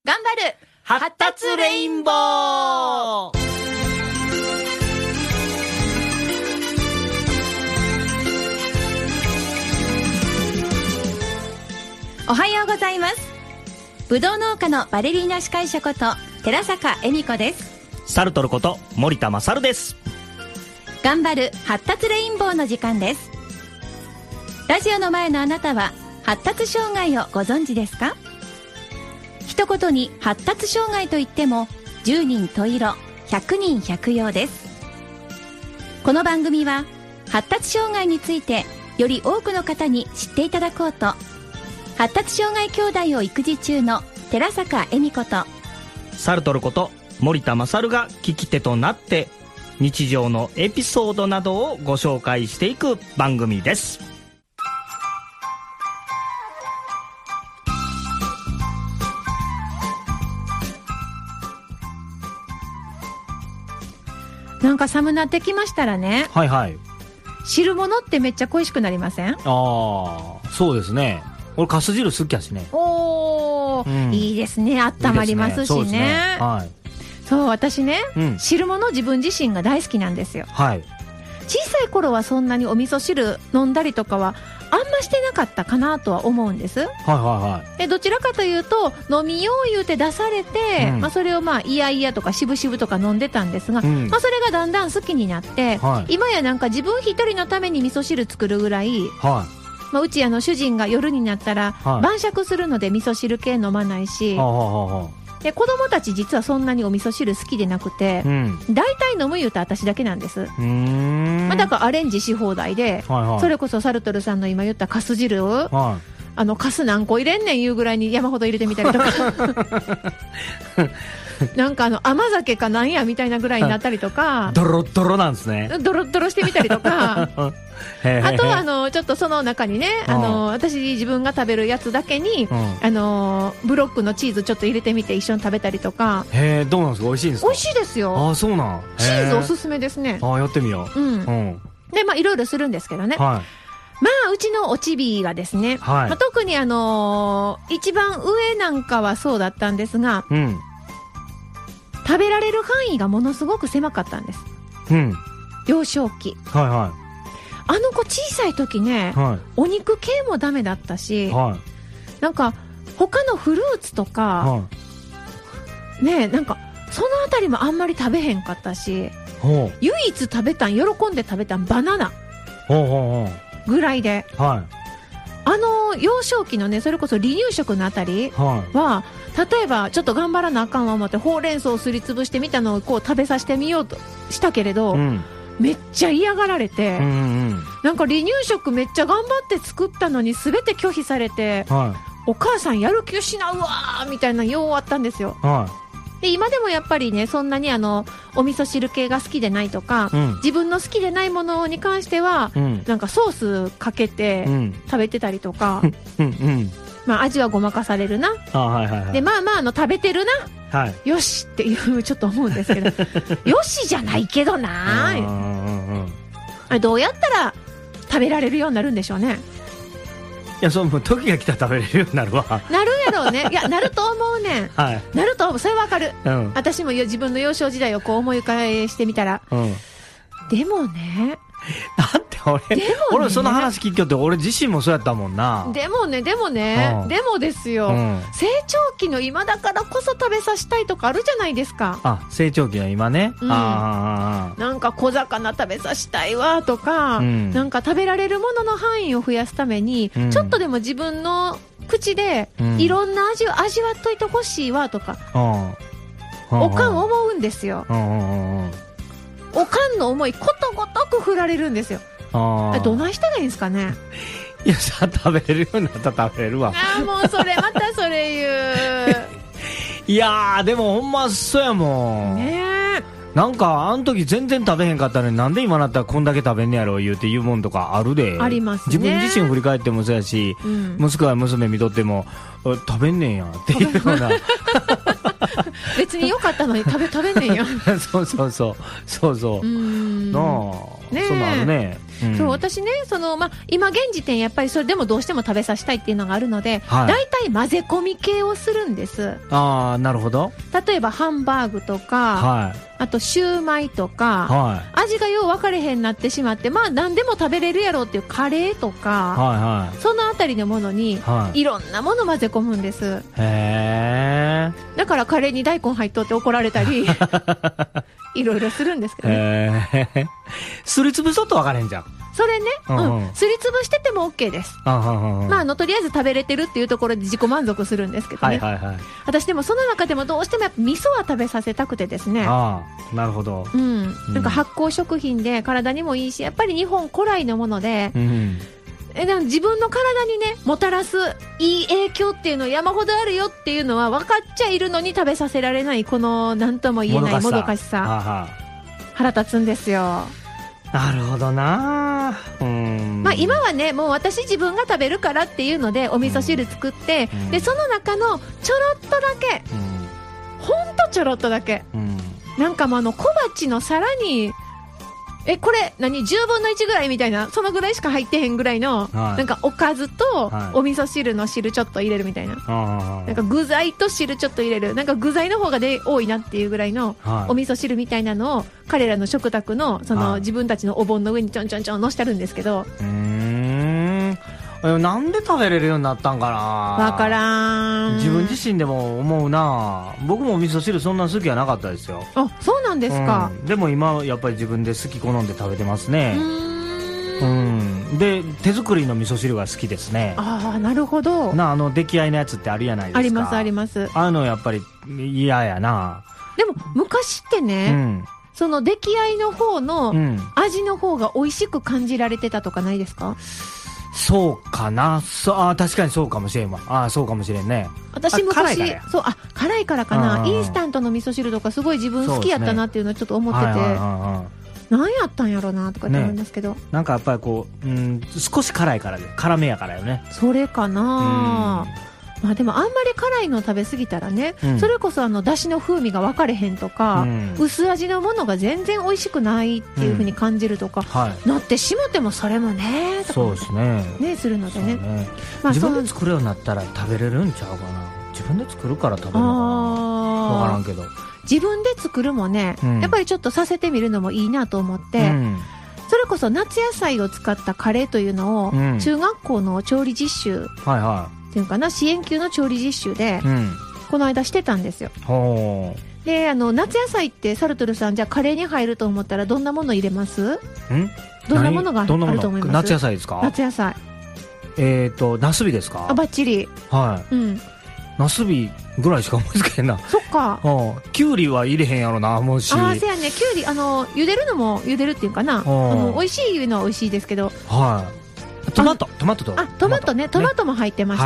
頑張る発達レインボー。 おはようございます。ぶどう農家のバレリーナ司会者こと寺坂恵美子です。 サルトルこと森田勝です。 頑張る発達レインボーの時間です。ラジオの前のあなたは発達障害をご存知ですか？一言に発達障害といっても10人十色100人百様です。この番組は発達障害についてより多くの方に知っていただこうと、発達障害兄弟を育児中の寺坂恵美子とサルトルこと森田勝が聞き手となって日常のエピソードなどをご紹介していく番組です。 なんか寒なってきましたらね、 はいはい、 汁物ってめっちゃ恋しくなりません？ そうですね。俺かす汁好きやしね。 いいですね。温まりますし ね、はい、そう私ね、汁物自分自身が大好きなんですよ。はい、小さい頃はそんなにお味噌汁飲んだりとかはあんましてなかったかなとは思うんです。はいはいはい。でどちらかというと飲みよう言うて出されて、それをいやいやとかしぶしぶとか飲んでたんですが、それがだんだん好きになって、今やなんか自分一人のために味噌汁作るぐらい、うち主人が夜になったら晩酌するので味噌汁系飲まないし、で子供たち実はそんなにお味噌汁好きでなくて、大体飲む言うと私だけなんです。だからアレンジし放題で、それこそサルトルさんの今言ったカス汁を、カス何個入れんねんいうぐらいに山ほど入れてみたりとかなんか甘酒かなんやみたいなぐらいになったりとかドロッドロなんですね。 ドロッドロしてみたりとかあとはちょっとその中にね、私自分が食べるやつだけに、ブロックのチーズちょっと入れてみて一緒に食べたりとか。 どうなんですか？美味しいんですか？ 美味しいですよ。 そうなん。 チーズおすすめですね。 やってみよう。 でいろいろするんですけどね、うちのおちびがですね、特に一番上なんかはそうだったんですが、食べられる範囲がものすごく狭かったんです。幼少期。あの子小さい時ね、お肉系もダメだったし、なんか他のフルーツとか、なんかそのあたりもあんまり食べへんかったし、唯一喜んで食べたんバナナぐらいで、幼少期のね、それこそ離乳食のあたりは、例えばちょっと頑張らなあかんわ思ってほうれん草をすりつぶしてみたのをこう食べさせてみようとしたけれど、めっちゃ嫌がられて、なんか離乳食めっちゃ頑張って作ったのに全て拒否されて、お母さんやる気失うわーみたいなようあったんですよ。で今でもやっぱりね、そんなにお味噌汁系が好きでないとか、自分の好きでないものに関しては、なんかソースかけて食べてたりとか、味はごまかされるな、で食べてるな、よしっていうちょっと思うんですけどよしじゃないけどなどうやったら食べられるようになるんでしょうね。 いや、その時が来たら食べれるようになるわ。 なるやろうね。いや、なると思うねん。なると思う。それわかる。私も自分の幼少時代をこう思い返してみたら。でもね。 だって俺その話聞いてよって、俺自身もそうやったもんな。 でもですよ、成長期の今だからこそ食べさせたいとかあるじゃないですか。 成長期の今ね、 なんか小魚食べさせたいわとか、なんか食べられるものの範囲を増やすために、ちょっとでも自分の口でいろんな味を味わっといてほしいわとか、おかん思うんですよ。おかんの思いことごとく振られるんですよ。どないしたらいいんですかね。 いや、さ、食べれるようになったら食べれるわ。 もうそれまたそれ言ういやー、でもほんまそうやもんなんかあの時全然食べへんかったのに、なんで今なったらこんだけ食べんねやろ言うもんとかあるで。 ありますね。 自分自身振り返ってもそうやし、息子や娘見とっても食べんねんやっていうような別に良かったのに食べんねんやそうなあ、そんなあるね。 そう私ね今現時点やっぱりそれでもどうしても食べさせたいっていうのがあるので、だいたい混ぜ込み系をするんです。 ああ、なるほど。 例えばハンバーグとか、あとシューマイとか、味がよう分かれへんなってしまって、何でも食べれるやろうっていうカレーとか、そのあたりのものに、いろんなもの混ぜ込むんです。だからカレーに大根入っとって怒られたりいろいろするんですけどね。 すりつぶすと分かれんじゃん。 それね、すりつぶしてても OK です。とりあえず食べれてるっていうところで自己満足するんですけどね。私でもその中でもどうしてもやっぱ味噌は食べさせたくてですね。 なるほど。 なんか発酵食品で体にもいいし、やっぱり日本古来のもので、自分の体にねもたらすいい影響っていうの山ほどあるよっていうのは分かっちゃいるのに食べさせられないこの何とも言えないもどかしさ、腹立つんですよ。 なるほどな。 今はねもう私自分が食べるからっていうのでお味噌汁作って、でその中のちょろっとだけ、ほんとちょろっとだけ、なんか小鉢のさらにこれ何10分の1ぐらいみたいな、そのぐらいしか入ってへんぐらいの、なんかおかずとお味噌汁の汁ちょっと入れるみたいな、なんか具材と汁ちょっと入れる、なんか具材の方が多いなっていうぐらいのお味噌汁みたいなのを彼らの食卓の自分たちのお盆の上にちょんちょんちょん乗してるんですけど、 なんで食べれるようになったんかな。 わからん。 自分自身でも思うな。僕もお味噌汁そんな好きはなかったですよ。 あ、そうなんですか。 でも今やっぱり自分で好き好んで食べてますね。で手作りの味噌汁が好きですね。 ああ、なるほど。 出来合いのやつってあるやないですか。 ありますあります。 あのやっぱり嫌やな。 でも昔ってね、その出来合いの方の味の方が美味しく感じられてたとかないですか。 そうかな。確かにそうかもしれんわ。そうかもしれんね。 私昔辛いからかな。インスタントの味噌汁とかすごい自分好きやったなっていうのをちょっと思ってて、何やったんやろうなとかって思いますけど、 なんかやっぱり少し辛いからで、辛めやからよね。 それかな。でもあんまり辛いの食べ過ぎたらね、それこそだしの風味が分かれへんとか、薄味のものが全然美味しくないっていう風に感じるとか、なってしもてもそれもねとかそうですねするのでね。 自分で作るようになったら食べれるんちゃうかな。自分で作るから食べるのかな。分からんけど自分で作るもね、やっぱりちょっとさせてみるのもいいなと思って、それこそ夏野菜を使ったカレーというのを、中学校の調理実習っていうかな、支援級の調理実習で、この間してたんですよ。で夏野菜ってサルトルさん、じゃあカレーに入ると思ったらどんなもの入れます？どんなものがあると思います？ 夏野菜ですか？ 夏野菜ナスビですか？ バッチリ。 ナスビぐらいしか思いつけへんな。 そっか。 キュウリは入れへんやろな、もし。 せやね、キュウリ茹でるのも茹でるっていうかな、美味しいのは美味しいですけど、 トマトとトマトね、トマトも入ってました。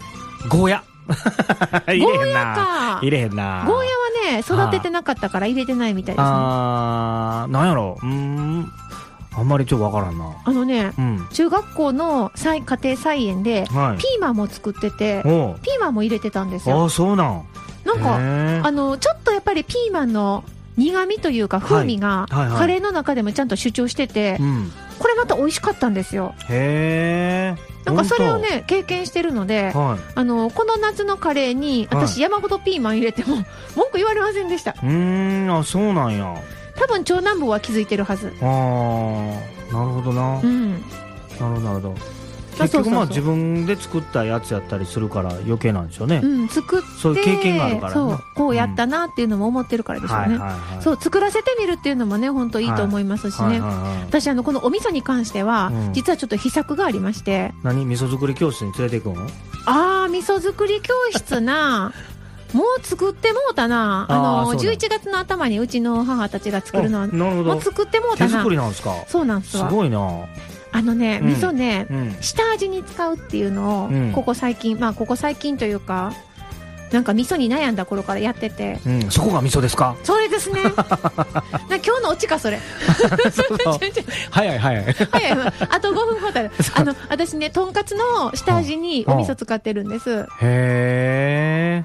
ゴーヤゴーヤか。 入れへんな。 ゴーヤはね育ててなかったから入れてないみたいですね。 なんやろ、あんまりちょっとわからんな。 中学校の家庭菜園でピーマンも作ってて、ピーマンも入れてたんですよ。 そうなんかちょっとやっぱりピーマンの苦味というか風味がカレーの中でもちゃんと主張してて、これまた美味しかったんですよ。なんかそれをね経験してるので、この夏のカレーに私山ほどピーマン入れても文句言われませんでした。 そうなんや。 多分長男坊は気づいてるはず。 なるほどな。なるほど。結局自分で作ったやつやったりするから余計なんでしょうね。 作ってそういう経験があるからね。 こうやったなっていうのも思ってるからでしょうね。作らせてみるっていうのもね本当いいと思いますしね。私このお味噌に関しては実はちょっと秘策がありまして。 味噌作り教室に連れて行くの？ 味噌作り教室な。もう作ってもうたな。11月の頭にうちの母たちが作るのはもう作ってもうたな。 手作りなんですか？ そうなんですわ。 すごいな。 味噌ね、下味に使うっていうのをここ最近というかなんか味噌に悩んだ頃からやってて、 そこが味噌ですか？ それですね。今日のオチかそれ。 早いあと5分ほど私ねとんかつの下味にお味噌使ってるんです。 へー。 なん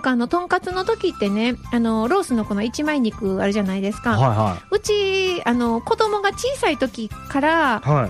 とんかつの時ってね、ロースのこの一枚肉あるじゃないですか。はいはい、うち、子供が小さい時から、はい、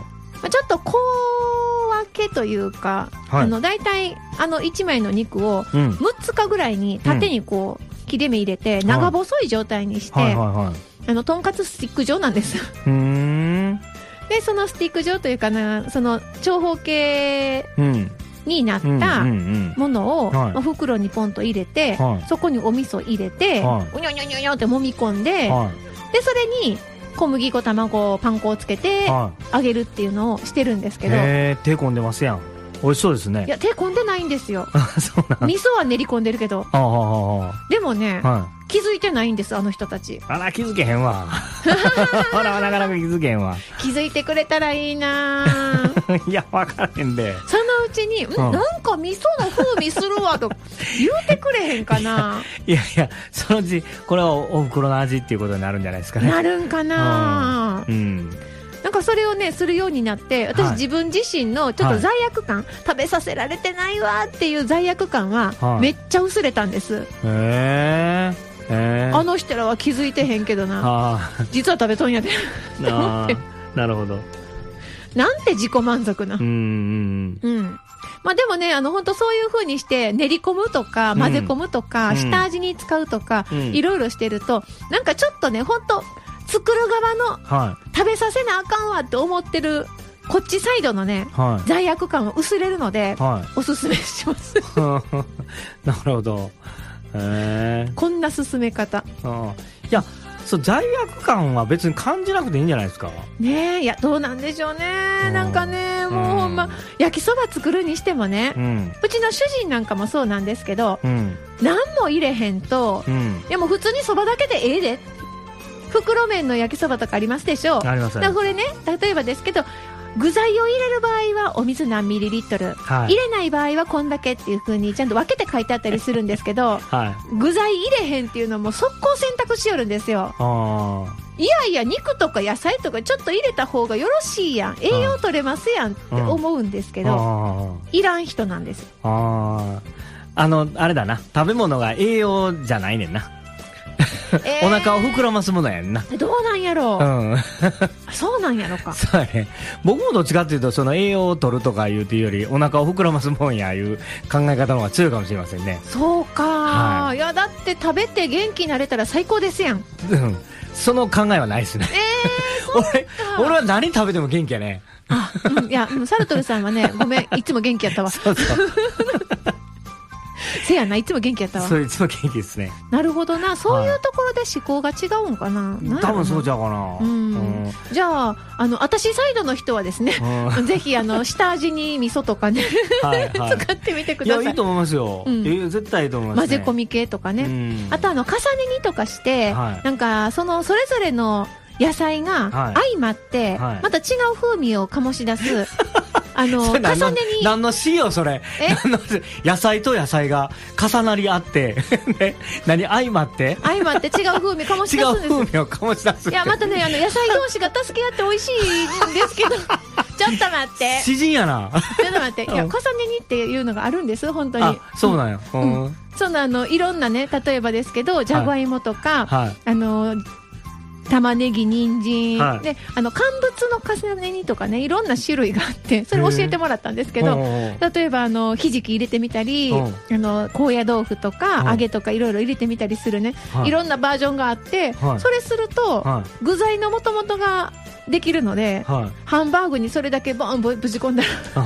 ちょっと小分けというか、はい、だいたい一枚の肉を6つかぐらいに縦にこう、切れ目入れて、長細い状態にして、はいはいはいはい、とんかつスティック状なんです。で、そのスティック状というかな、その長方形になったものを、袋にポンと入れて、はい、そこにお味噌入れて、はい、うにょにょにょにょって揉み込んで、はい、で、それに小麦粉、卵、パン粉をつけて揚げるっていうのをしてるんですけど。 手込んでますやん。美味しそうですね。 いや、手込んでないんですよ。 そうなん。 味噌は練り込んでるけど。でもね、はい、気づいてないんです、あの人たち。 あら、気づけへんわ。ほら、なかなか気づけへんわ。 気づいてくれたらいいな。 いや、わからへんで。 そのうちに、なんか味噌の風味するわと言うてくれへんかな。 いやいや、そのうちこれはお袋の味っていうことになるんじゃないですかね。 なるんかな。なんかそれをねするようになって、私、自分自身のちょっと罪悪感、食べさせられてないわっていう罪悪感はめっちゃ薄れたんです。あの人らは気づいてへんけどな、実は食べとんやで。 なるほど。 なんて自己満足な。まあ、でもね、本当そういう風にして練り込むとか混ぜ込むとか、下味に使うとか、いろいろしてると、なんかちょっとね、本当作る側の、食べさせなあかんわって思ってるこっちサイドのね、罪悪感は薄れるので、おすすめします。 なるほど。 こんな進め方。 いや、そう、罪悪感は別に感じなくていいんじゃないですかね。いや、どうなんでしょうね。なんかね、もうほんま焼きそば作るにしてもね、うちの主人なんかもそうなんですけど、何も入れへんと、でも普通にそばだけでええで、袋麺の焼きそばとかありますでしょ。 あります。 だからこれね、例えばですけど、具材を入れる場合はお水何ミリリットル、入れない場合はこんだけっていう風にちゃんと分けて書いてあったりするんですけど、具材入れへんっていうのも速攻選択しよるんですよ。いやいや、肉とか野菜とかちょっと入れた方がよろしいやん、栄養取れますやんって思うんですけど、いらん人なんです。 あれだな、食べ物が栄養じゃないねんな。お腹を膨らますものやんな。 どうなんやろう。そうなんやろか。 そうやね。僕もどっちかっていうと、その栄養を取るとかいうっていうより、お腹を膨らますもんやいう考え方の方が強いかもしれませんね。 そうか、いや、だって食べて元気になれたら最高ですやん。 その考えはないですね。俺は何食べても元気やね。 いや、サルトルさんはね、ごめん、いつも元気やったわ。そうそう。せやな、いつも元気やったわ。 そう、いつも元気ですね。 なるほどな、そういうところで思考が違うんかな。 多分そうちゃうかな。 じゃあ、私サイドの人はですね、ぜひ下味に味噌とかね使ってみてください。 いや、いいと思いますよ。絶対いいと思います。 混ぜ込み系とかね。あと重ね煮とかして、なんかそれぞれの野菜が相まって、また違う風味を醸し出す。重ねに何の詩よそれ。野菜と野菜が重なり合って何相まって違う風味醸し出すんです。 違う風味を醸し出す。 いや、またね、野菜同士が助け合って美味しいんですけどちょっと待って、 詩人やな。 ちょっと待って、いや、重ね煮っていうのがあるんです、本当に。 そうなんや。 そのいろんなね、例えばですけど、じゃがいもとか、玉ねぎ、人参、で乾物の重ね煮とかね、いろんな種類があって、それ教えてもらったんですけど、例えばひじき入れてみたり、高野豆腐とか揚げとかいろいろ入れてみたりするね、いろんなバージョンがあって、それすると具材の元々ができるので、ハンバーグにそれだけボンぶち込んだら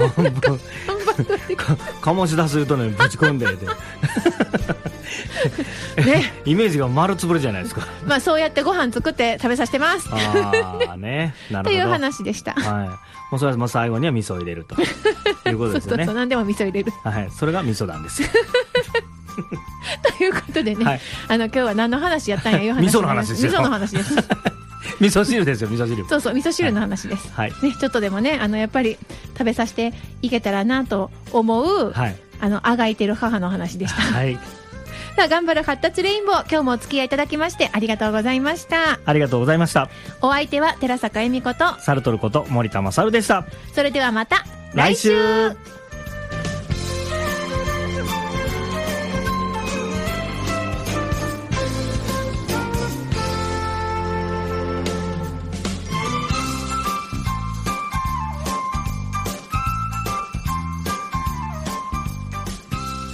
醸し出すとね、ぶち込んでね、イメージが丸つぶれじゃないですか。 まあ、そうやってご飯作って食べさせてます。 ね、なるほど。 という話でした。 もうそれはもう最後には味噌を入れるということですよね。 そう、何でも味噌入れる。 それが味噌なんですよ。 ということでね、今日は何の話やったんやいう話。 味噌の話ですよ。 味噌の話です。 味噌汁ですよ、味噌汁。 そうそう、味噌汁の話です。ね、ちょっとでもね、やっぱり食べさせていけたらなと思う、あがいてる母の話でした。さあ、頑張る発達レインボー、今日もお付き合いいただきましてありがとうございました。 ありがとうございました。 お相手は寺坂恵美子とサルトルこと森田勝でした。 それではまた来週。